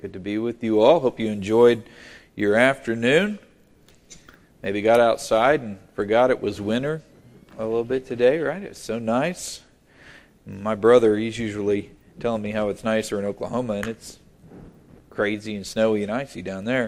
Good to be with you all. Hope you enjoyed your afternoon. Maybe got outside and forgot it was winter a little bit today, right? It's so nice. My brother, he's usually telling me how it's nicer in Oklahoma, and it's crazy and snowy and icy down there.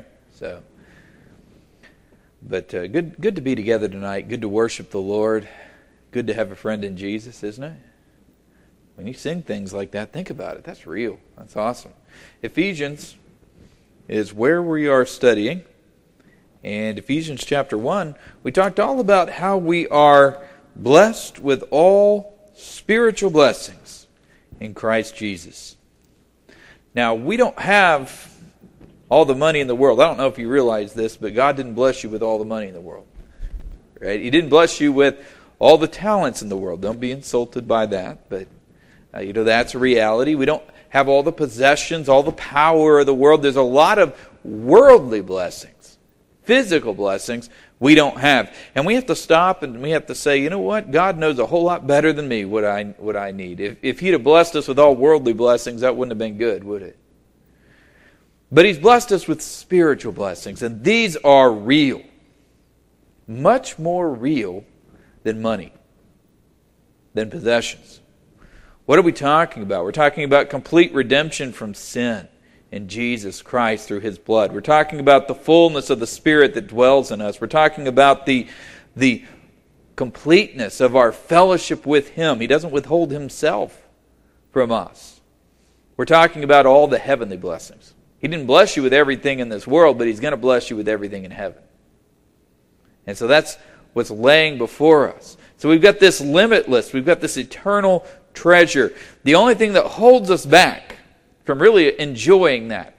But good to be together tonight. Good to worship the Lord. Good to have a friend in Jesus, isn't it? When you sing things like that, think about it. That's real. That's awesome. Ephesians is where we are studying. And Ephesians chapter 1, we talked all about how we are blessed with all spiritual blessings in Christ Jesus. Now, we don't have all the money in the world. I don't know if you realize this, but God didn't bless you with all the money in the world. Right? He didn't bless you with all the talents in the world. Don't be insulted by that, but that's a reality. We don't have all the possessions, all the power of the world. There's a lot of worldly blessings, physical blessings we don't have. And we have to stop and we have to say, you know what? God knows a whole lot better than me what I need. If He'd have blessed us with all worldly blessings, that wouldn't have been good, would it? But He's blessed us with spiritual blessings, and these are real. Much more real than money, than possessions. What are we talking about? We're talking about complete redemption from sin in Jesus Christ through His blood. We're talking about the fullness of the Spirit that dwells in us. We're talking about the completeness of our fellowship with Him. He doesn't withhold Himself from us. We're talking about all the heavenly blessings. He didn't bless you with everything in this world, but He's going to bless you with everything in heaven. And so that's what's laying before us. So we've got this limitless, we've got this eternal treasure. The only thing that holds us back from really enjoying that,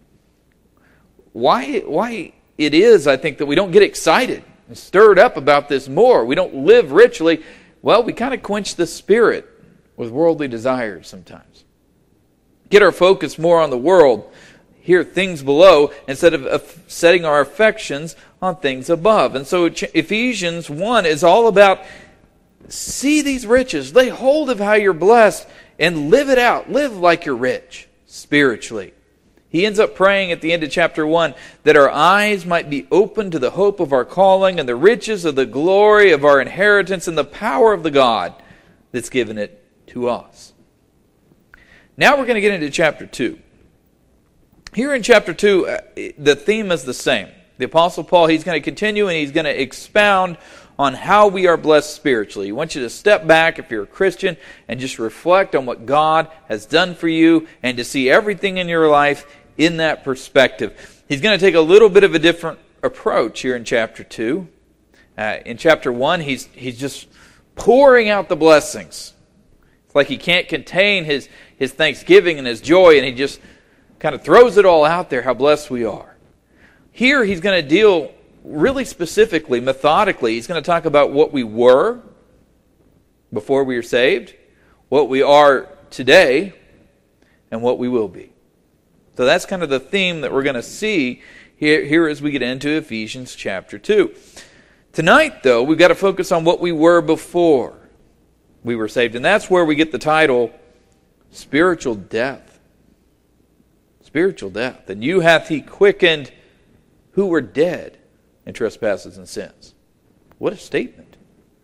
why it is, I think, that we don't get excited and stirred up about this more. We don't live richly. Well, we kind of quench the spirit with worldly desires sometimes. Get our focus more on the world, hear things below, instead of setting our affections on things above. And so Ephesians 1 is all about see these riches, lay hold of how you're blessed, and live it out. Live like you're rich spiritually. He ends up praying at the end of chapter 1 that our eyes might be open to the hope of our calling and the riches of the glory of our inheritance and the power of the God that's given it to us. Now we're going to get into chapter 2. Here in chapter 2, the theme is the same. The Apostle Paul, he's going to continue and he's going to expound on how we are blessed spiritually. He wants you to step back if you're a Christian and just reflect on what God has done for you and to see everything in your life in that perspective. He's going to take a little bit of a different approach here in chapter 2. In chapter 1, he's just pouring out the blessings. It's like he can't contain his thanksgiving and his joy, and he just kind of throws it all out there, how blessed we are. Here he's going to deal really specifically, methodically. He's going to talk about what we were before we were saved, what we are today, and what we will be. So that's kind of the theme that we're going to see here as we get into Ephesians chapter 2. Tonight, though, we've got to focus on what we were before we were saved. And that's where we get the title, Spiritual Death. Spiritual death. And you hath He quickened who were dead in trespasses and sins. What a statement.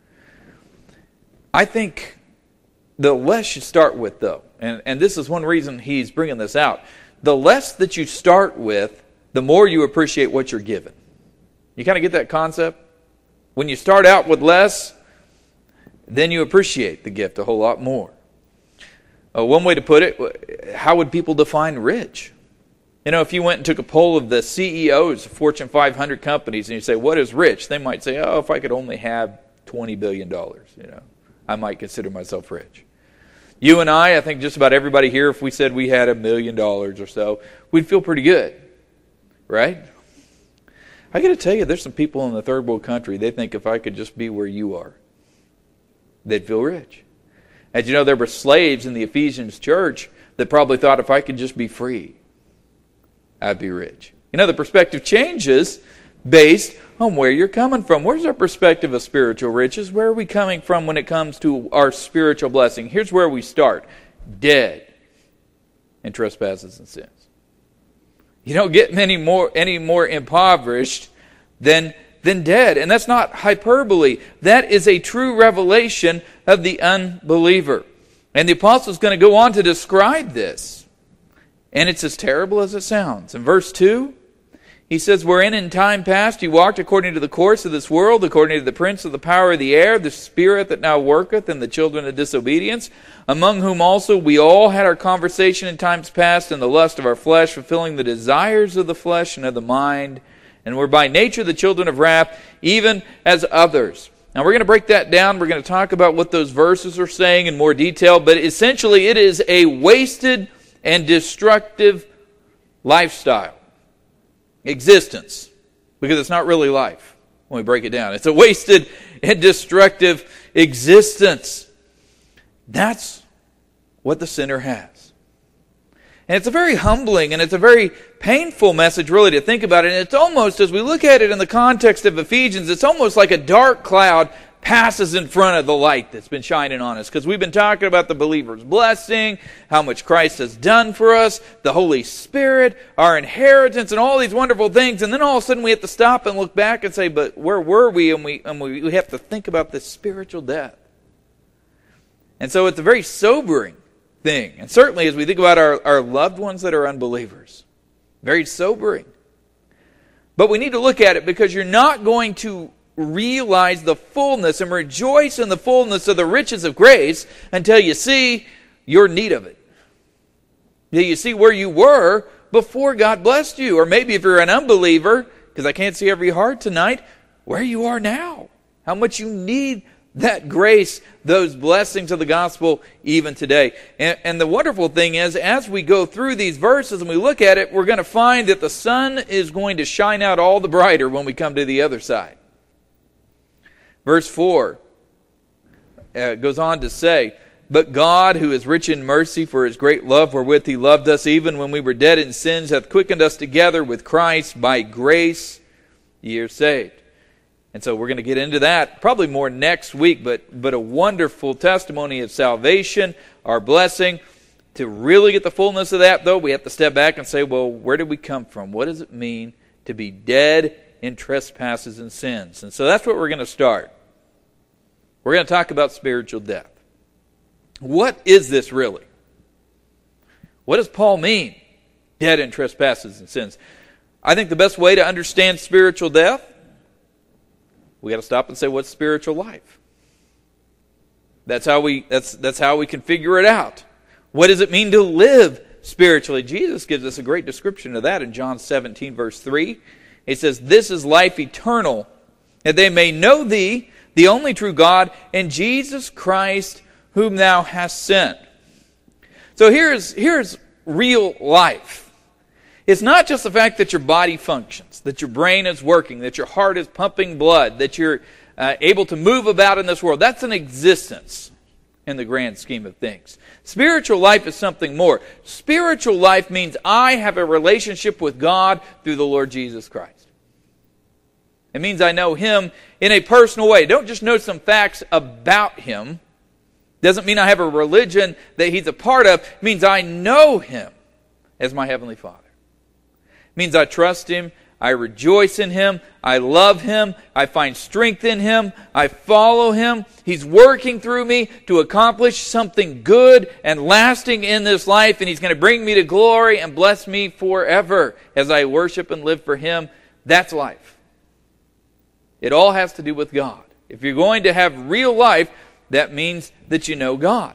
I think the less you start with, though, and this is one reason he's bringing this out, the less that you start with, the more you appreciate what you're given. You kind of get that concept? When you start out with less, then you appreciate the gift a whole lot more. One way to put it, how would people define rich? If you went and took a poll of the CEOs of Fortune 500 companies and you say, what is rich? They might say, if I could only have $20 billion, I might consider myself rich. You and I think just about everybody here, if we said we had $1 million or so, we'd feel pretty good, right? I got to tell you, there's some people in the third world country, they think if I could just be where you are, they'd feel rich. And there were slaves in the Ephesians church that probably thought if I could just be free, I'd be rich. The perspective changes based on where you're coming from. Where's our perspective of spiritual riches? Where are we coming from when it comes to our spiritual blessing? Here's where we start. Dead in trespasses and sins. You don't get any more impoverished than dead. And that's not hyperbole. That is a true revelation of the unbeliever. And the apostle is going to go on to describe this. And it's as terrible as it sounds. In verse 2, he says, wherein in time past you walked according to the course of this world, according to the prince of the power of the air, the spirit that now worketh in the children of disobedience, among whom also we all had our conversation in times past in the lust of our flesh, fulfilling the desires of the flesh and of the mind, and were by nature the children of wrath, even as others. Now we're going to break that down. We're going to talk about what those verses are saying in more detail, but essentially it is a wasted and destructive lifestyle. Existence, because it's not really life when we break it down. It's a wasted and destructive existence. That's what the sinner has. And it's a very humbling and it's a very painful message really to think about it. And it's almost, as we look at it in the context of Ephesians, it's almost like a dark cloud passes in front of the light that's been shining on us. Because we've been talking about the believer's blessing, how much Christ has done for us, the Holy Spirit, our inheritance, and all these wonderful things. And then all of a sudden we have to stop and look back and say, but where were we? And we have to think about this spiritual death. And so it's a very sobering thing. And certainly as we think about our loved ones that are unbelievers, very sobering. But we need to look at it because you're not going to realize the fullness and rejoice in the fullness of the riches of grace until you see your need of it. Until you see where you were before God blessed you. Or maybe if you're an unbeliever, because I can't see every heart tonight, where you are now. How much you need that grace, those blessings of the gospel even today. And the wonderful thing is, as we go through these verses and we look at it, we're going to find that the sun is going to shine out all the brighter when we come to the other side. Verse 4 goes on to say, but God, who is rich in mercy for his great love wherewith he loved us, even when we were dead in sins, hath quickened us together with Christ. By grace ye are saved. And so we're going to get into that probably more next week, but a wonderful testimony of salvation, our blessing. To really get the fullness of that, though, we have to step back and say, well, where did we come from? What does it mean to be dead in trespasses and sins? And so that's what we're going to start. We're going to talk about spiritual death. What is this really? What does Paul mean? Dead in trespasses and sins. I think the best way to understand spiritual death, we got to stop and say, what's spiritual life? That's how we can figure it out. What does it mean to live spiritually? Jesus gives us a great description of that in John 17, verse 3. He says, this is life eternal, that they may know thee, the only true God, and Jesus Christ, whom thou hast sent. So here's real life. It's not just the fact that your body functions, that your brain is working, that your heart is pumping blood, that you're able to move about in this world. That's an existence in the grand scheme of things. Spiritual life is something more. Spiritual life means I have a relationship with God through the Lord Jesus Christ. It means I know Him in a personal way. Don't just know some facts about Him. Doesn't mean I have a religion that He's a part of. It means I know Him as my Heavenly Father. It means I trust Him. I rejoice in Him. I love Him. I find strength in Him. I follow Him. He's working through me to accomplish something good and lasting in this life. And He's going to bring me to glory and bless me forever as I worship and live for Him. That's life. It all has to do with God. If you're going to have real life, that means that you know God.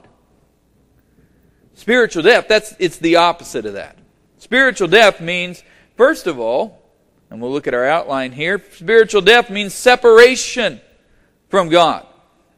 Spiritual death, it's the opposite of that. Spiritual death means, first of all, and we'll look at our outline here, spiritual death means separation from God.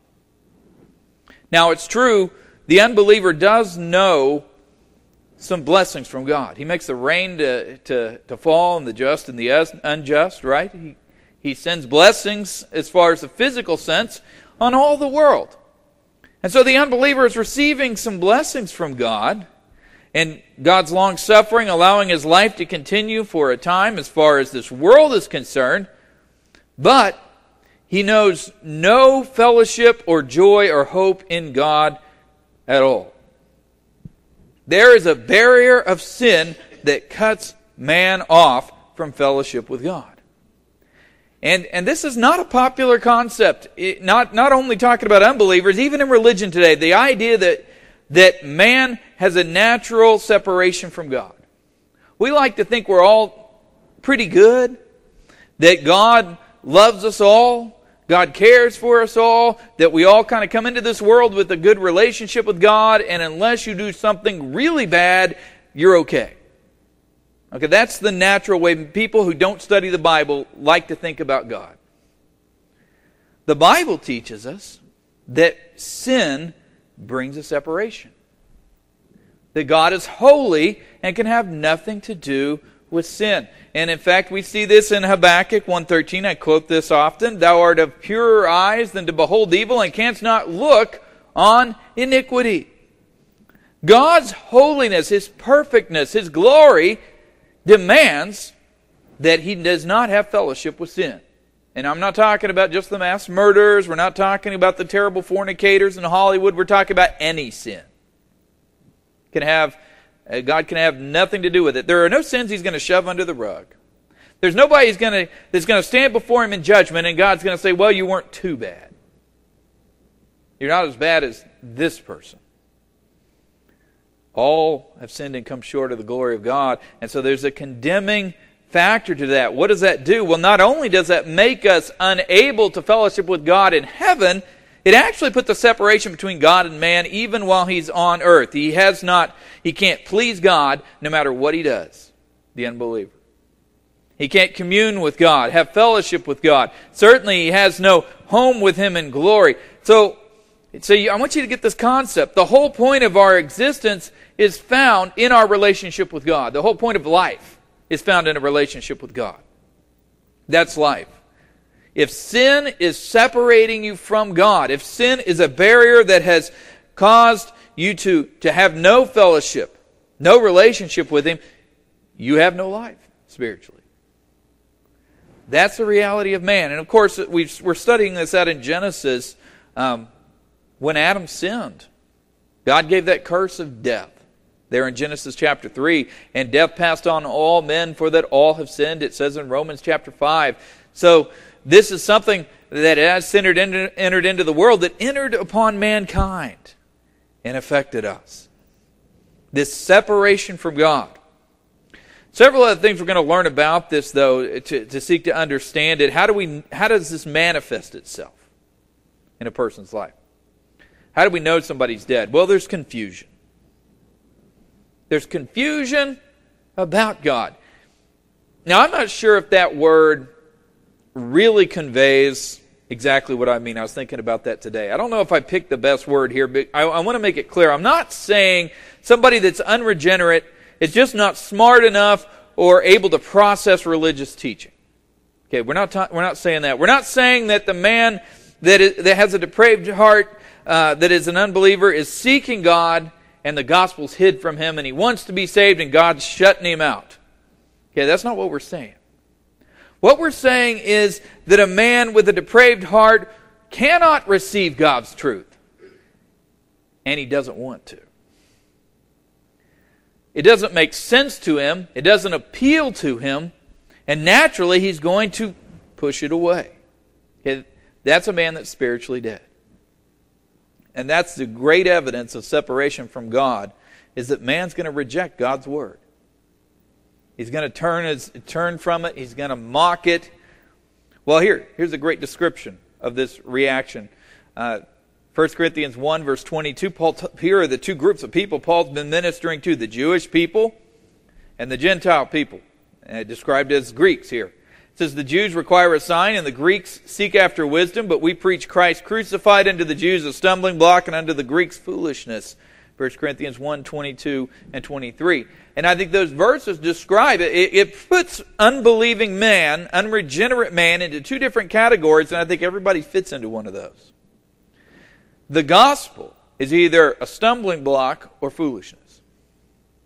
Now it's true, the unbeliever does know some blessings from God. He makes the rain to fall on the just and the unjust, right? He sends blessings as far as the physical sense on all the world. And so the unbeliever is receiving some blessings from God, and God's long-suffering, allowing His life to continue for a time as far as this world is concerned, but he knows no fellowship or joy or hope in God at all. There is a barrier of sin that cuts man off from fellowship with God. And this is not a popular concept. Not only talking about unbelievers, even in religion today, the idea that man has a natural separation from God. We like to think we're all pretty good, that God loves us all, God cares for us all, that we all kind of come into this world with a good relationship with God, and unless you do something really bad, you're okay. Okay, that's the natural way people who don't study the Bible like to think about God. The Bible teaches us that sin brings a separation. That God is holy and can have nothing to do with sin. And in fact, we see this in Habakkuk 1:13. I quote this often. Thou art of purer eyes than to behold evil, and canst not look on iniquity. God's holiness, His perfectness, His glory demands that He does not have fellowship with sin. And I'm not talking about just the mass murderers. We're not talking about the terrible fornicators in Hollywood. We're talking about any sin. God can have nothing to do with it. There are no sins He's going to shove under the rug. There's nobody that's going to stand before Him in judgment and God's going to say, well, you weren't too bad. You're not as bad as this person. All have sinned and come short of the glory of God. And so there's a condemning factor to that. What does that do? Well, not only does that make us unable to fellowship with God in heaven, it actually puts a separation between God and man even while He's on earth. He can't please God no matter what he does, the unbeliever. He can't commune with God, have fellowship with God. Certainly he has no home with Him in glory. So I want you to get this concept. The whole point of our existence is found in our relationship with God. The whole point of life is found in a relationship with God. That's life. If sin is separating you from God, if sin is a barrier that has caused you to have no fellowship, no relationship with Him, you have no life spiritually. That's the reality of man. And of course, we're studying this out in Genesis. When Adam sinned, God gave that curse of death there in Genesis chapter 3. And death passed on all men, for that all have sinned, it says in Romans chapter 5. So this is something that as sin entered into the world, that entered upon mankind and affected us. This separation from God. Several other things we're going to learn about this, though, to seek to understand it. How does this manifest itself in a person's life? How do we know somebody's dead? Well, there's confusion. There's confusion about God. Now, I'm not sure if that word really conveys exactly what I mean. I was thinking about that today. I don't know if I picked the best word here, but I want to make it clear. I'm not saying somebody that's unregenerate is just not smart enough or able to process religious teaching. Okay, we're not saying that. We're not saying that the man that has a depraved heart, that is an unbeliever, is seeking God and the gospel's hid from him and he wants to be saved and God's shutting him out. Okay, that's not what we're saying. What we're saying is that a man with a depraved heart cannot receive God's truth. And he doesn't want to. It doesn't make sense to him. It doesn't appeal to him. And naturally, he's going to push it away. Okay? That's a man that's spiritually dead. And that's the great evidence of separation from God, is that man's going to reject God's word. He's going to turn from it. He's going to mock it. Well, here's a great description of this reaction. 1 Corinthians 1, verse 22. Here are the two groups of people Paul's been ministering to, the Jewish people and the Gentile people, described as Greeks here. It says, the Jews require a sign, and the Greeks seek after wisdom, but we preach Christ crucified, unto the Jews a stumbling block, and unto the Greeks foolishness. 1 Corinthians 1, 22 and 23. And I think those verses describe it. It puts unbelieving man, unregenerate man, into two different categories, and I think everybody fits into one of those. The gospel is either a stumbling block or foolishness.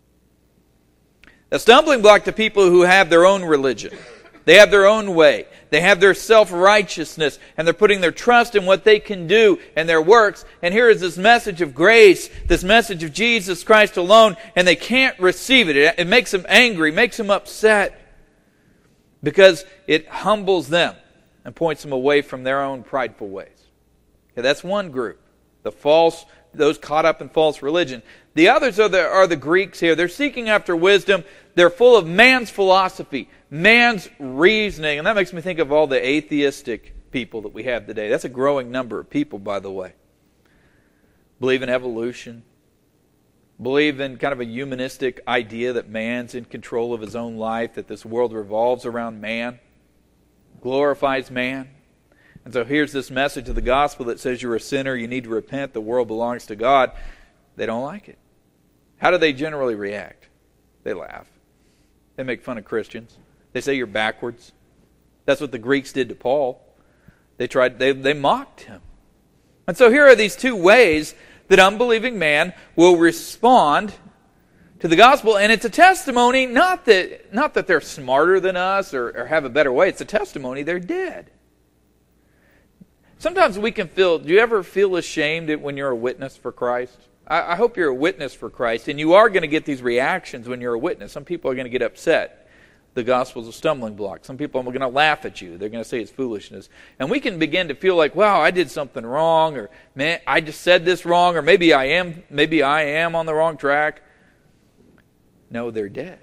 A stumbling block to people who have their own religion. They have their own way. They have their self-righteousness, and they're putting their trust in what they can do and their works. And here is this message of grace, this message of Jesus Christ alone, and they can't receive it. It makes them angry, makes them upset, because it humbles them and points them away from their own prideful ways. Okay, that's one group, those caught up in false religion. The others are the Greeks here. They're seeking after wisdom. They're full of man's philosophy, man's reasoning. And that makes me think of all the atheistic people that we have today. That's a growing number of people, by the way. Believe in evolution. Believe in kind of a humanistic idea that man's in control of his own life, that this world revolves around man, glorifies man. And so here's this message of the gospel that says you're a sinner, you need to repent, the world belongs to God. They don't like it. How do they generally react? They laugh. They make fun of Christians. They say you're backwards. That's what the Greeks did to Paul. They mocked him. And so here are these two ways that unbelieving man will respond to the gospel, and it's a testimony not that they're smarter than us or have a better way. It's a testimony they're dead. Sometimes we can do you ever feel ashamed when you're a witness for Christ? I hope you're a witness for Christ, and you are going to get these reactions when you're a witness. Some people are going to get upset. The gospel's a stumbling block. Some people are going to laugh at you. They're going to say it's foolishness. And we can begin to feel like, wow, I did something wrong, or man, I just said this wrong, or maybe I am on the wrong track. No, they're dead.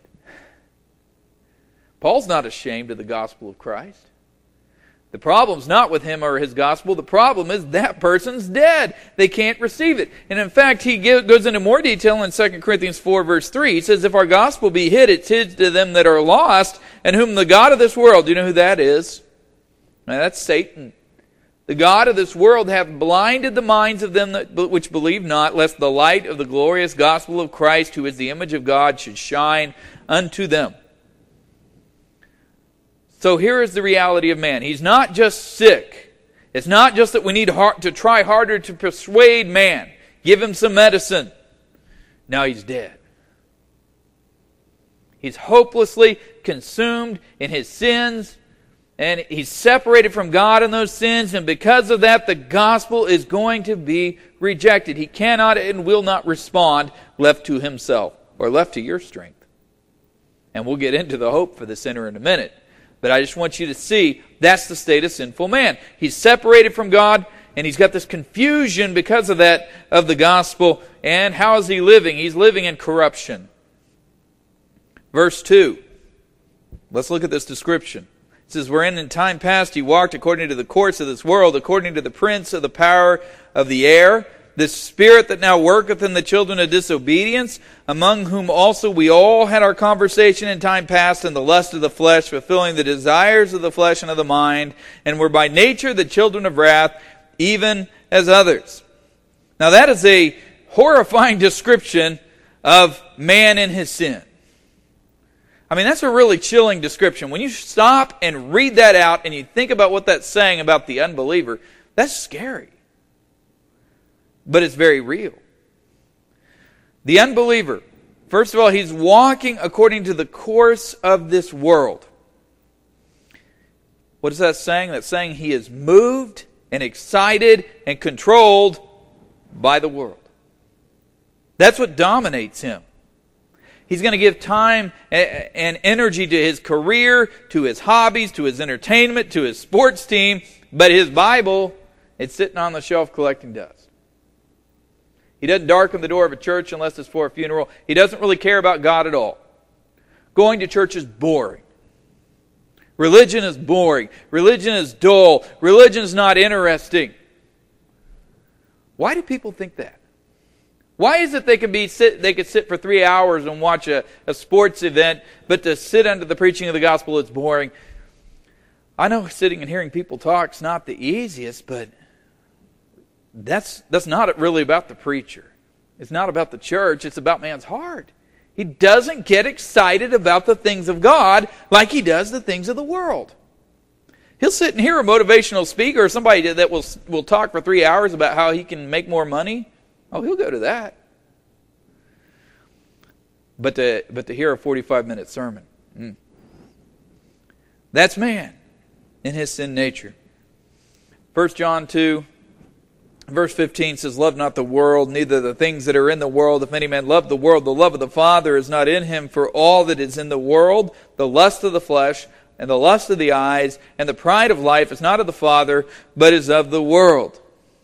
Paul's not ashamed of the gospel of Christ. The problem's not with him or his gospel. The problem is that person's dead. They can't receive it. And in fact, he goes into more detail in 2 Corinthians 4, verse 3. He says, if our gospel be hid, it's hid to them that are lost, and whom the God of this world, do you know who that is? Now, that's Satan. The God of this world hath blinded the minds of them which believe not, lest the light of the glorious gospel of Christ, who is the image of God, should shine unto them. So here is the reality of man. He's not just sick. It's not just that we need to try harder to persuade man. Give him some medicine. Now he's dead. He's hopelessly consumed in his sins, and he's separated from God in those sins, and because of that, the gospel is going to be rejected. He cannot and will not respond left to himself or left to your strength. And we'll get into the hope for the sinner in a minute. But I just want you to see that's the state of sinful man. He's separated from God, and he's got this confusion because of that, of the gospel. And how is he living? He's living in corruption. Verse 2. Let's look at this description. It says, wherein in time past he walked according to the course of this world, according to the prince of the power of the air, this spirit that now worketh in the children of disobedience, among whom also we all had our conversation in time past in the lust of the flesh, fulfilling the desires of the flesh and of the mind, and were by nature the children of wrath, even as others. Now that is a horrifying description of man in his sin. I mean, that's a really chilling description. When you stop and read that out and you think about what that's saying about the unbeliever, that's scary. But it's very real. The unbeliever, first of all, he's walking according to the course of this world. What is that saying? That's saying he is moved and excited and controlled by the world. That's what dominates him. He's going to give time and energy to his career, to his hobbies, to his entertainment, to his sports team, but his Bible, it's sitting on the shelf collecting dust. He doesn't darken the door of a church unless it's for a funeral. He doesn't really care about God at all. Going to church is boring. Religion is boring. Religion is dull. Religion is not interesting. Why do people think that? Why is it they could sit for 3 hours and watch a sports event, but to sit under the preaching of the gospel, it's boring? I know sitting and hearing people talk is not the easiest, but that's not really about the preacher. It's not about the church. It's about man's heart. He doesn't get excited about the things of God like he does the things of the world. He'll sit and hear a motivational speaker or somebody that will talk for 3 hours about how he can make more money. Oh, he'll go to that. But to hear a 45-minute sermon, that's man. in his sin nature. 1 John 2, verse 15 says, "Love not the world, neither the things that are in the world. If any man love the world, the love of the Father is not in him. For all that is in the world, the lust of the flesh, and the lust of the eyes, and the pride of life is not of the Father, but is of the world."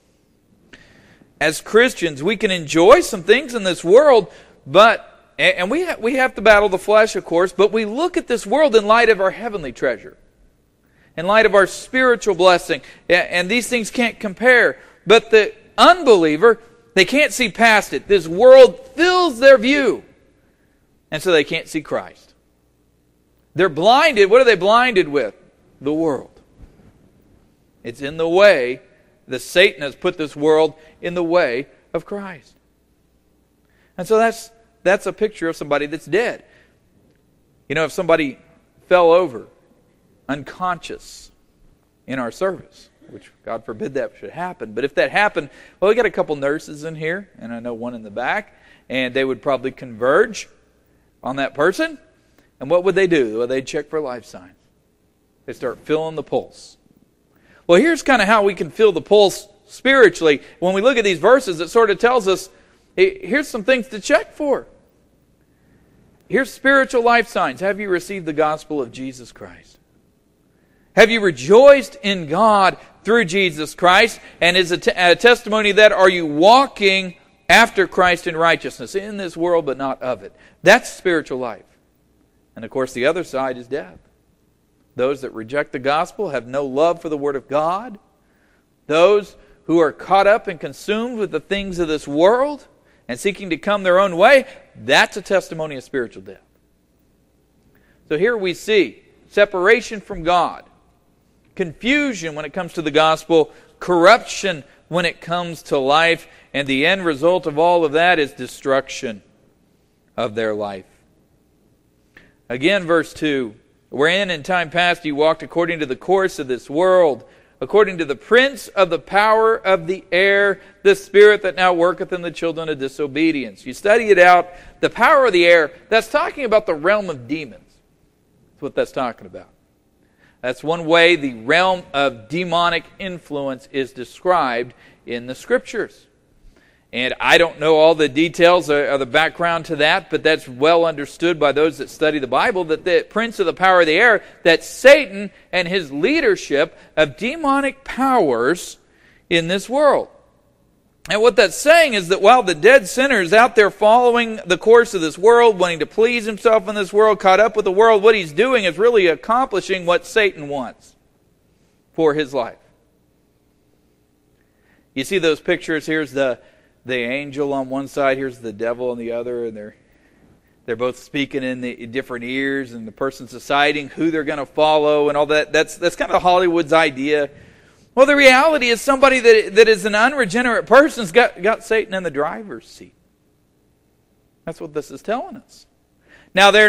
As Christians, we can enjoy some things in this world, and we have to battle the flesh, of course, but we look at this world in light of our heavenly treasure, in light of our spiritual blessing, and these things can't compare. But the unbeliever, they can't see past it. This world fills their view, and so they can't see Christ. They're blinded. What are they blinded with? The world. It's in the way. Satan has put this world in the way of Christ. And so that's a picture of somebody that's dead. You know, if somebody fell over unconscious in our service, which God forbid that should happen, but if that happened, well, we got a couple nurses in here, and I know one in the back, and they would probably converge on that person. And what would they do? Well, they'd check for life signs. They start feeling the pulse. Well, here's kind of how we can feel the pulse spiritually. When we look at these verses, it sort of tells us, here's some things to check for. Here's spiritual life signs. Have you received the gospel of Jesus Christ? Have you rejoiced in God through Jesus Christ? And is a testimony that, are you walking after Christ in righteousness, in this world but not of it? That's spiritual life. And of course the other side is death. Those that reject the gospel have no love for the Word of God. Those who are caught up and consumed with the things of this world and seeking to come their own way, that's a testimony of spiritual death. So here we see separation from God, confusion when it comes to the gospel, corruption when it comes to life, and the end result of all of that is destruction of their life. Again, verse 2, "Wherein in time past you walked according to the course of this world, according to the prince of the power of the air, the spirit that now worketh in the children of disobedience." You study it out, the power of the air, that's talking about the realm of demons. That's what that's talking about. That's one way the realm of demonic influence is described in the Scriptures. And I don't know all the details or the background to that, but that's well understood by those that study the Bible, that the prince of the power of the air, that Satan and his leadership of demonic powers in this world. And what that's saying is that while the dead sinner is out there following the course of this world, wanting to please himself in this world, caught up with the world, what he's doing is really accomplishing what Satan wants for his life. You see those pictures? Here's the angel on one side, here's the devil on the other, and they're both speaking in the different ears, and the person's deciding who they're going to follow and all that. That's kind of Hollywood's idea. Well, the reality is somebody that is an unregenerate person's got Satan in the driver's seat. That's what this is telling us. Now, they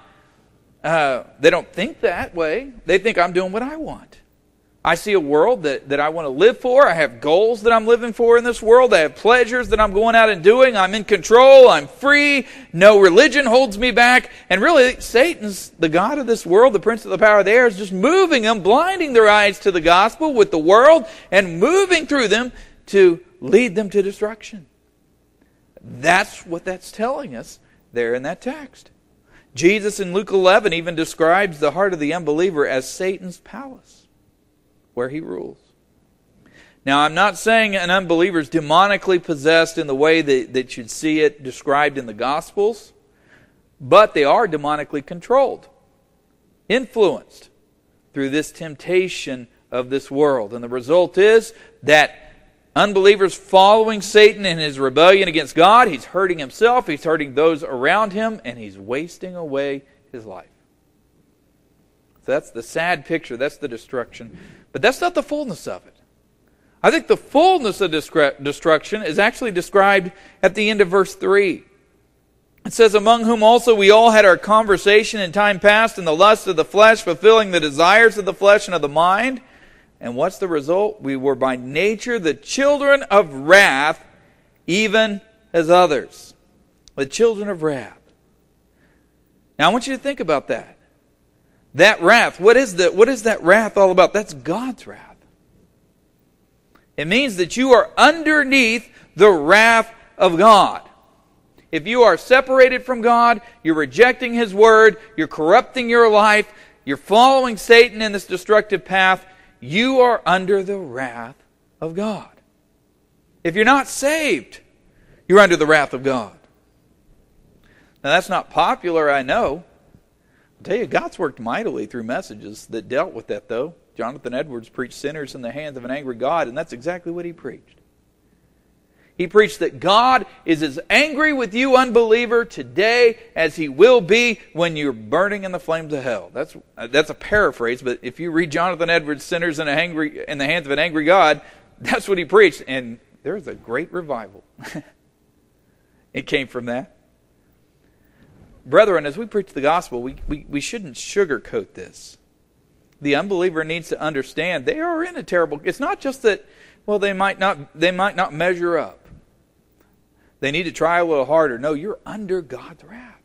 don't think that way. They think, I'm doing what I want. I see a world that I want to live for. I have goals that I'm living for in this world. I have pleasures that I'm going out and doing. I'm in control. I'm free. No religion holds me back. And really, Satan's the god of this world, the prince of the power of the air, is just moving them, blinding their eyes to the gospel with the world, and moving through them to lead them to destruction. That's what that's telling us there in that text. Jesus in Luke 11 even describes the heart of the unbeliever as Satan's palace, where he rules. Now, I'm not saying an unbeliever is demonically possessed in the way that you'd see it described in the Gospels, but they are demonically controlled, influenced through this temptation of this world. And the result is that unbelievers following Satan in his rebellion against God, he's hurting himself, he's hurting those around him, and he's wasting away his life. So that's the sad picture, that's the destruction. But that's not the fullness of it. I think the fullness of destruction is actually described at the end of verse 3. It says, "Among whom also we all had our conversation in time past in the lust of the flesh, fulfilling the desires of the flesh and of the mind." And what's the result? "We were by nature the children of wrath, even as others." The children of wrath. Now I want you to think about that. That wrath, what is that wrath all about? That's God's wrath. It means that you are underneath the wrath of God. If you are separated from God, you're rejecting His Word, you're corrupting your life, you're following Satan in this destructive path, you are under the wrath of God. If you're not saved, you're under the wrath of God. Now that's not popular, I know. I'll tell you, God's worked mightily through messages that dealt with that, though. Jonathan Edwards preached sinners in the hands of an angry God, and that's exactly what he preached. He preached that God is as angry with you, unbeliever, today as He will be when you're burning in the flames of hell. That's a paraphrase, but if you read Jonathan Edwards' Sinners in the hands of an angry God, that's what he preached, and there was a great revival. It came from that. Brethren, as we preach the gospel, we shouldn't sugarcoat this. The unbeliever needs to understand they are in a terrible... It's not just that, well, they might not measure up. They need to try a little harder. No, you're under God's wrath.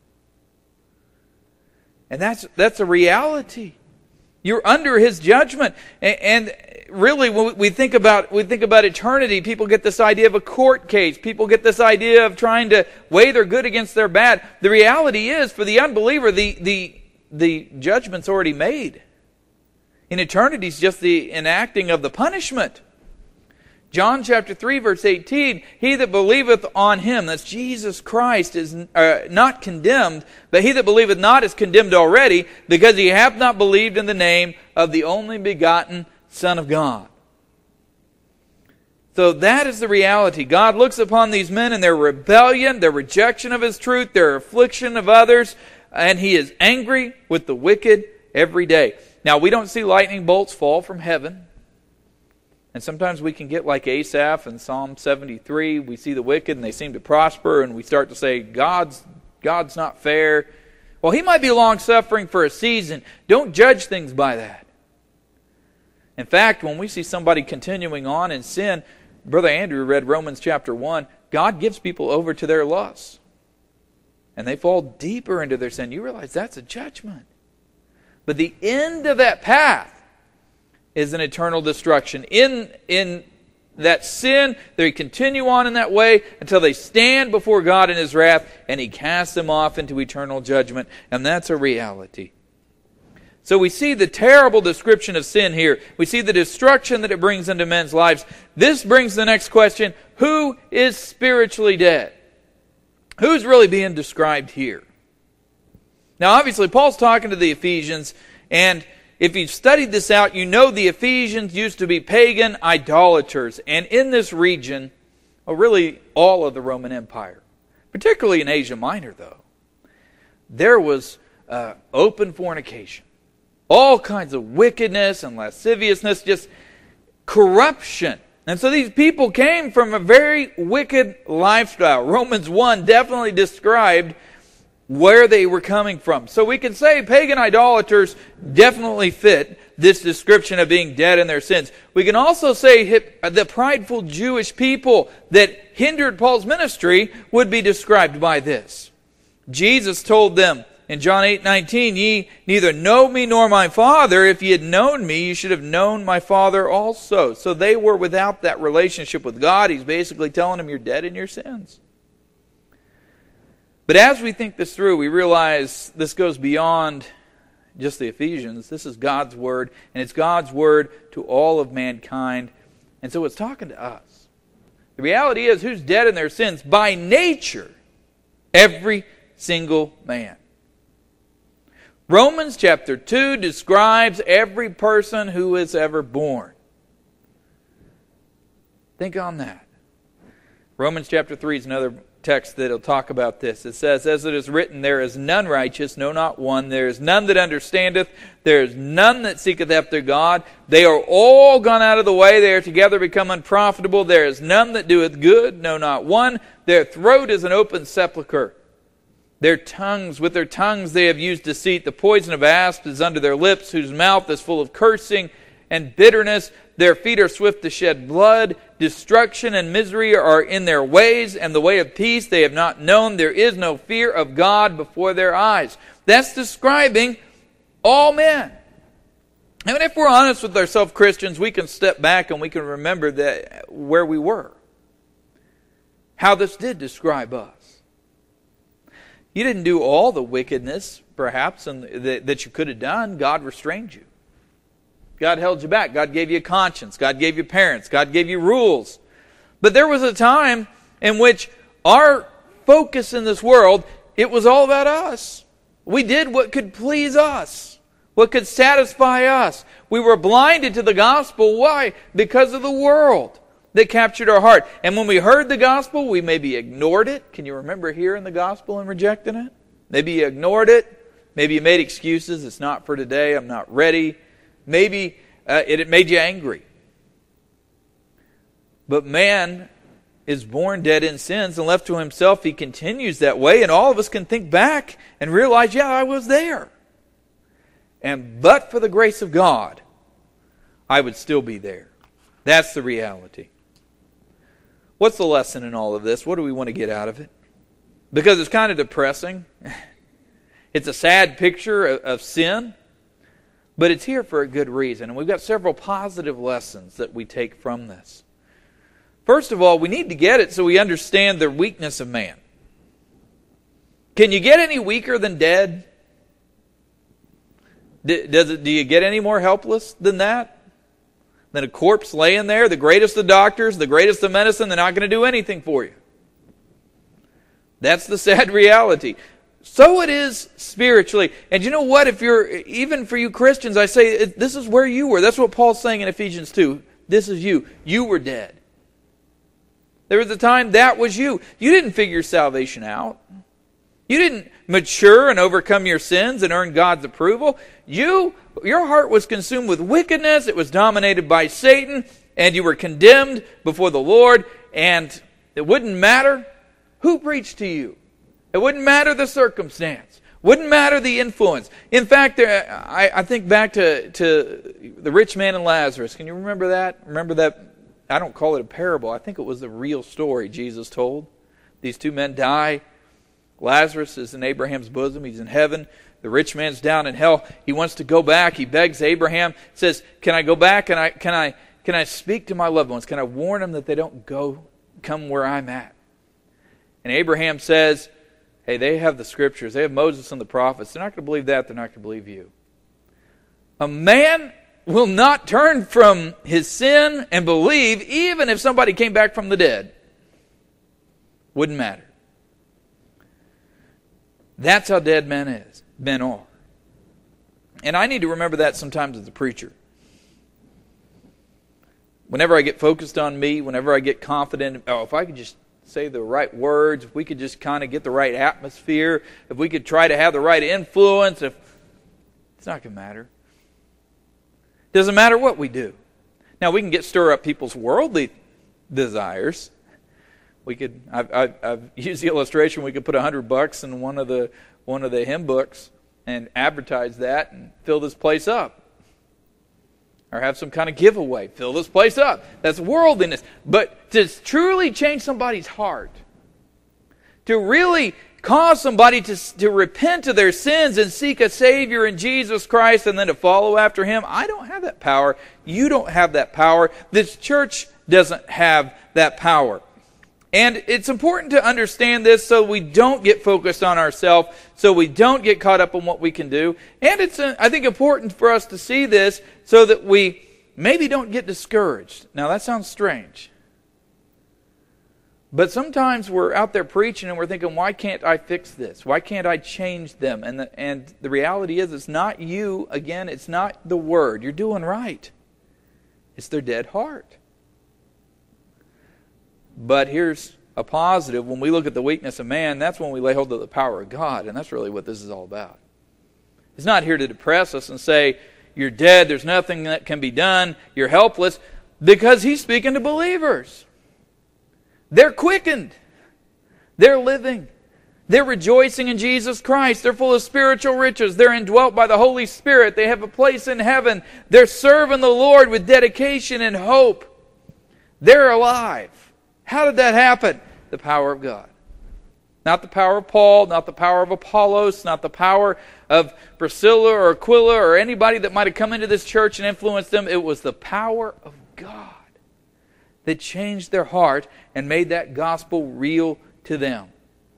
And that's a reality. You're under His judgment. And really, when we think about eternity, people get this idea of a court case. People get this idea of trying to weigh their good against their bad. The reality is, for the unbeliever, the judgment's already made. In eternity, it's just the enacting of the punishment. John chapter 3, verse 18, he that believeth on Him, that's Jesus Christ, is not condemned, but he that believeth not is condemned already, because he hath not believed in the name of the only begotten Son of God. So that is the reality. God looks upon these men in their rebellion, their rejection of His truth, their affliction of others, and He is angry with the wicked every day. Now, we don't see lightning bolts fall from heaven. And sometimes we can get like Asaph in Psalm 73. We see the wicked and they seem to prosper, and we start to say, God's not fair. Well, He might be long-suffering for a season. Don't judge things by that. In fact, when we see somebody continuing on in sin, Brother Andrew read Romans chapter 1, God gives people over to their lusts. And they fall deeper into their sin. You realize that's a judgment. But the end of that path is an eternal destruction. In that sin, they continue on in that way until they stand before God in His wrath, and He casts them off into eternal judgment. And that's a reality. So we see the terrible description of sin here. We see the destruction that it brings into men's lives. This brings the next question: who is spiritually dead? Who's really being described here? Now, obviously, Paul's talking to the Ephesians, and if you've studied this out, you know the Ephesians used to be pagan idolaters. And in this region, really all of the Roman Empire, particularly in Asia Minor, though, there was open fornication. All kinds of wickedness and lasciviousness, just corruption. And so these people came from a very wicked lifestyle. Romans 1 definitely described where they were coming from. So we can say pagan idolaters definitely fit this description of being dead in their sins. We can also say the prideful Jewish people that hindered Paul's ministry would be described by this. Jesus told them in John 8:19, "Ye neither know me nor my Father. If ye had known me, you should have known my Father also." So they were without that relationship with God. He's basically telling them, you're dead in your sins. But as we think this through, we realize this goes beyond just the Ephesians. This is God's Word, and it's God's Word to all of mankind. And so it's talking to us. The reality is, who's dead in their sins? By nature, every single man. Romans chapter 2 describes every person who is ever born. Think on that. Romans chapter 3 is another text that will talk about this. It says, "As it is written, there is none righteous, no, not one. There is none that understandeth. There is none that seeketh after God. They are all gone out of the way. They are together become unprofitable. There is none that doeth good, no, not one. Their throat is an open sepulchre. With their tongues they have used deceit. The poison of asps is under their lips, whose mouth is full of cursing and bitterness. Their feet are swift to shed blood. Destruction and misery are in their ways, and the way of peace they have not known. There is no fear of God before their eyes." That's describing All men. And if we're honest with ourselves, Christians, we can step back and we can remember that where we were. How this did describe us. You didn't do all the wickedness, perhaps, that you could have done. God restrained you. God held you back. God gave you a conscience. God gave you parents. God gave you rules. But there was a time in which our focus in this world, it was all about us. We did what could please us, what could satisfy us. We were blinded to the gospel. Why? Because of the world that captured our heart. And when we heard the gospel, we maybe ignored it. Can you remember hearing the gospel and rejecting it? Maybe you ignored it. Maybe you made excuses. It's not for today. I'm not ready. Maybe it made you angry. But man is born dead in sins, and left to himself, he continues that way. And all of us can think back and realize, yeah, I was there. And but for the grace of God, I would still be there. That's the reality. What's the lesson in all of this? What do we want to get out of it? Because it's kind of depressing. It's a sad picture of sin. But it's here for a good reason. And we've got several positive lessons that we take from this. First of all, we need to get it so we understand the weakness of man. Can you get any weaker than dead? Do you get any more helpless than that? Than a corpse laying there, the greatest of doctors, the greatest of medicine, they're not going to do anything for you. That's the sad reality. So it is spiritually. And you know what? Even for you Christians, I say this is where you were. That's what Paul's saying in Ephesians 2. This is you. You were dead. There was a time that was you. You didn't figure salvation out. You didn't mature and overcome your sins and earn God's approval. Your heart was consumed with wickedness. It was dominated by Satan. And you were condemned before the Lord. And it wouldn't matter who preached to you. It wouldn't matter the circumstance. Wouldn't matter the influence. In fact, I think back to the rich man and Lazarus. Can you remember that? Remember that? I don't call it a parable. I think it was the real story Jesus told. These two men die. Lazarus is in Abraham's bosom. He's in heaven. The rich man's down in hell. He wants to go back. He begs Abraham. Says, "Can I go back? Can I speak to my loved ones? Can I warn them that they don't come where I'm at?" And Abraham says, "Hey, they have the scriptures. They have Moses and the prophets. They're not going to believe that. They're not going to believe you." A man will not turn from his sin and believe even if somebody came back from the dead. Wouldn't matter. That's how dead men are. And I need to remember that sometimes as a preacher. Whenever I get focused on me, whenever I get confident, if I could just say the right words, if we could just kind of get the right atmosphere, if we could try to have the right influence, it's not going to matter. Doesn't matter what we do. Now we can stir up people's worldly desires. I've used the illustration. We could put $100 in one of the hymn books and advertise that and fill this place up, or have some kind of giveaway, fill this place up. That's worldliness. But to truly change somebody's heart, to really cause somebody to repent of their sins and seek a Savior in Jesus Christ and then to follow after Him, I don't have that power. You don't have that power. This church doesn't have that power. And it's important to understand this so we don't get focused on ourselves, so we don't get caught up on what we can do. And it's, I think, important for us to see this so that we maybe don't get discouraged. Now, that sounds strange. But sometimes we're out there preaching and we're thinking, why can't I fix this? Why can't I change them? And the reality is, it's not you. Again, it's not the Word. You're doing right. It's their dead heart. But here's a positive. When we look at the weakness of man, that's when we lay hold of the power of God. And that's really what this is all about. It's not here to depress us and say, you're dead, there's nothing that can be done, you're helpless. Because He's speaking to believers. They're quickened. They're living. They're rejoicing in Jesus Christ. They're full of spiritual riches. They're indwelt by the Holy Spirit. They have a place in heaven. They're serving the Lord with dedication and hope. They're alive. How did that happen? The power of God. Not the power of Paul, not the power of Apollos, not the power of Priscilla or Aquila or anybody that might have come into this church and influenced them. It was the power of God that changed their heart and made that gospel real to them.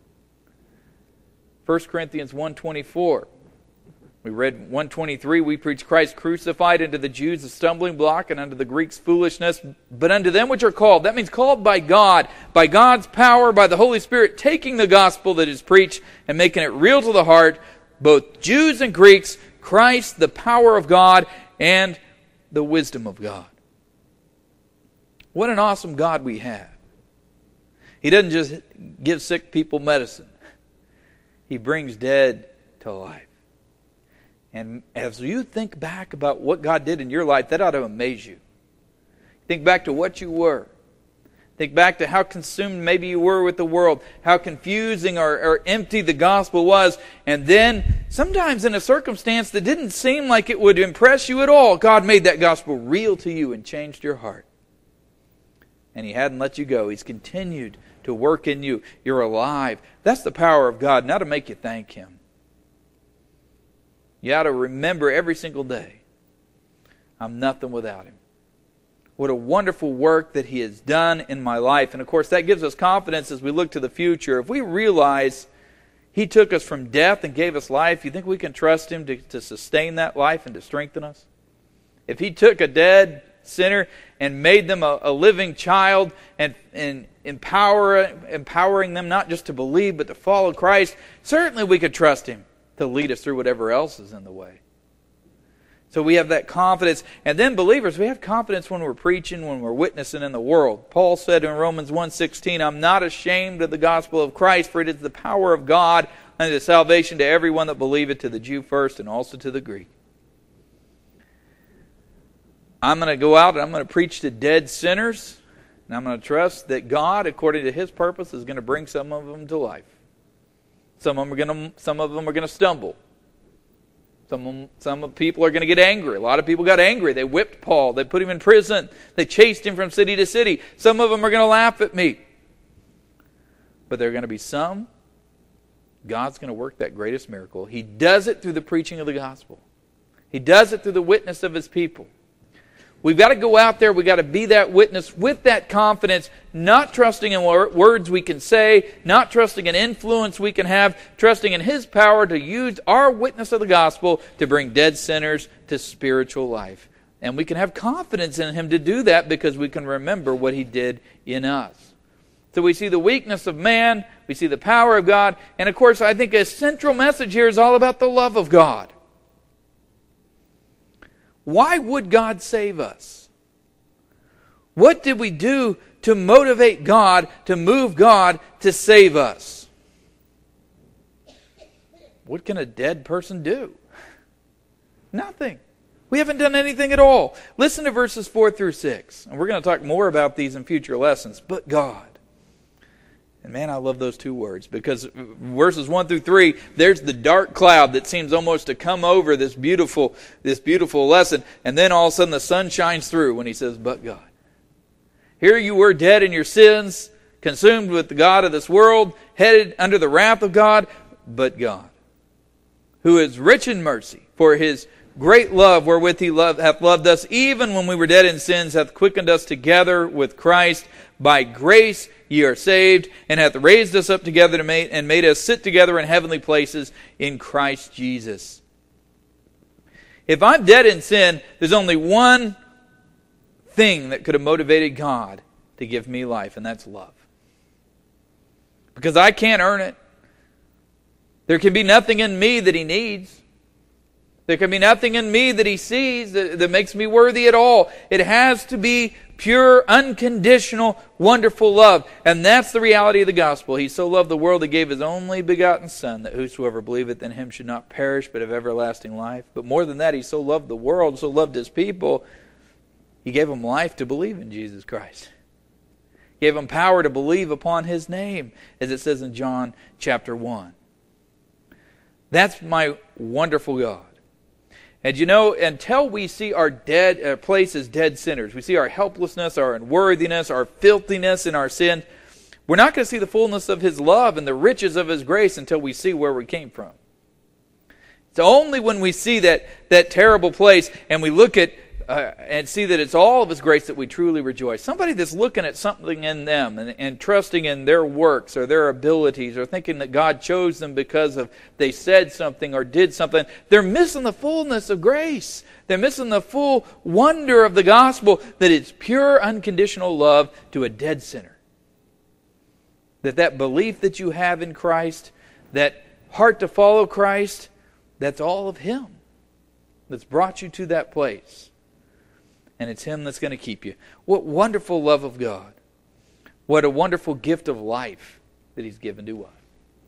1 Corinthians 1:24. We read 1:23, we preach Christ crucified, unto the Jews a stumbling block, and unto the Greeks foolishness, but unto them which are called. That means called by God, by God's power, by the Holy Spirit, taking the gospel that is preached and making it real to the heart, both Jews and Greeks, Christ, the power of God, and the wisdom of God. What an awesome God we have. He doesn't just give sick people medicine. He brings dead to life. And as you think back about what God did in your life, that ought to amaze you. Think back to what you were. Think back to how consumed maybe you were with the world, how confusing or empty the gospel was. And then, sometimes in a circumstance that didn't seem like it would impress you at all, God made that gospel real to you and changed your heart. And He hadn't let you go. He's continued to work in you. You're alive. That's the power of God, not to make you thank Him. You ought to remember every single day, I'm nothing without Him. What a wonderful work that He has done in my life. And of course, that gives us confidence as we look to the future. If we realize He took us from death and gave us life, you think we can trust Him to sustain that life and to strengthen us? If He took a dead sinner and made them a living child and empowering them not just to believe but to follow Christ, certainly we could trust Him to lead us through whatever else is in the way. So we have that confidence. And then believers, we have confidence when we're preaching, when we're witnessing in the world. Paul said in Romans 1:16, I'm not ashamed of the gospel of Christ, for it is the power of God unto salvation to everyone that believeth, to the Jew first and also to the Greek. I'm going to go out and I'm going to preach to dead sinners, and I'm going to trust that God, according to His purpose, is going to bring some of them to life. Some of them are going to stumble. Some people are going to get angry. A lot of people got angry. They whipped Paul. They put him in prison. They chased him from city to city. Some of them are going to laugh at me. But there are going to be some, God's going to work that greatest miracle. He does it through the preaching of the gospel. He does it through the witness of His people. We've got to go out there, we've got to be that witness with that confidence, not trusting in words we can say, not trusting in influence we can have, trusting in His power to use our witness of the gospel to bring dead sinners to spiritual life. And we can have confidence in Him to do that because we can remember what He did in us. So we see the weakness of man, we see the power of God, and of course I think a central message here is all about the love of God. Why would God save us? What did we do to motivate God, to move God to save us? What can a dead person do? Nothing. We haven't done anything at all. Listen to verses 4 through 6. And we're going to talk more about these in future lessons. But God. And man, I love those two words, because verses 1 through 3, there's the dark cloud that seems almost to come over this beautiful lesson, and then all of a sudden the sun shines through when He says, but God. Here you were dead in your sins, consumed with the god of this world, headed under the wrath of God, but God, who is rich in mercy, for His great love wherewith He hath loved us, even when we were dead in sins, hath quickened us together with Christ. By grace ye are saved, and hath raised us up together and made us sit together in heavenly places in Christ Jesus. If I'm dead in sin, there's only one thing that could have motivated God to give me life, and that's love. Because I can't earn it. There can be nothing in me that He needs. There can be nothing in me that He sees that makes me worthy at all. It has to be pure, unconditional, wonderful love. And that's the reality of the gospel. He so loved the world, He gave His only begotten Son, that whosoever believeth in Him should not perish, but have everlasting life. But more than that, He so loved the world, so loved His people, He gave them life to believe in Jesus Christ. He gave them power to believe upon His name, as it says in John chapter 1. That's my wonderful God. And you know, until we see our place as dead sinners, we see our helplessness, our unworthiness, our filthiness in our sin, we're not going to see the fullness of His love and the riches of His grace until we see where we came from. It's only when we see that terrible place and we look at and see that it's all of His grace that we truly rejoice. Somebody that's looking at something in them and trusting in their works or their abilities or thinking that God chose them because of they said something or did something, they're missing the fullness of grace. They're missing the full wonder of the gospel, that it's pure, unconditional love to a dead sinner. That belief that you have in Christ, that heart to follow Christ, that's all of Him that's brought you to that place. And it's Him that's going to keep you. What wonderful love of God. What a wonderful gift of life that He's given to us.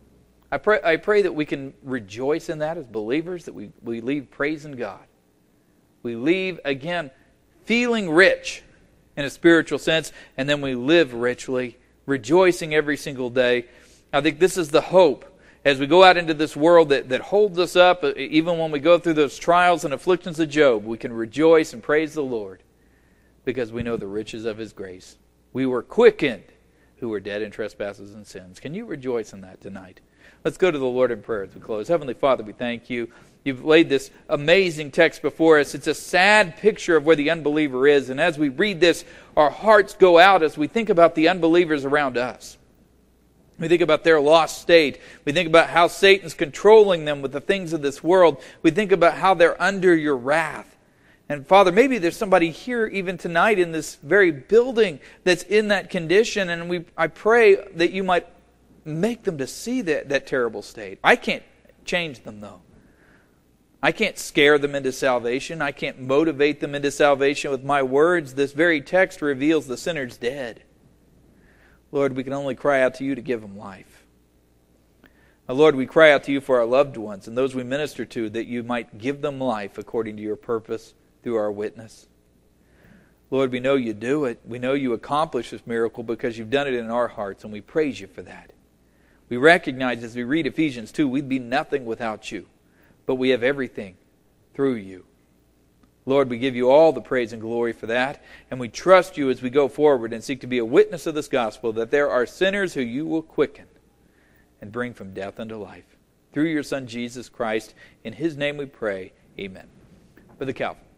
I pray that we can rejoice in that as believers, that we leave praising God. We leave, again, feeling rich in a spiritual sense, and then we live richly, rejoicing every single day. I think this is the hope as we go out into this world that holds us up. Even when we go through those trials and afflictions of Job, we can rejoice and praise the Lord because we know the riches of His grace. We were quickened who were dead in trespasses and sins. Can you rejoice in that tonight? Let's go to the Lord in prayer as we close. Heavenly Father, we thank You. You've laid this amazing text before us. It's a sad picture of where the unbeliever is. And as we read this, our hearts go out as we think about the unbelievers around us. We think about their lost state. We think about how Satan's controlling them with the things of this world. We think about how they're under Your wrath. And Father, maybe there's somebody here even tonight in this very building that's in that condition. And I pray that You might make them to see that terrible state. I can't change them, though. I can't scare them into salvation. I can't motivate them into salvation with my words. This very text reveals the sinner's dead. Lord, we can only cry out to You to give them life. Now, Lord, we cry out to You for our loved ones and those we minister to, that You might give them life according to Your purpose through our witness. Lord, we know You do it. We know You accomplish this miracle because You've done it in our hearts, and we praise You for that. We recognize as we read Ephesians 2, we'd be nothing without You, but we have everything through You. Lord, we give You all the praise and glory for that, and we trust You as we go forward and seek to be a witness of this gospel, that there are sinners who You will quicken and bring from death unto life. Through Your Son, Jesus Christ, in His name we pray, amen. Brother Calvin.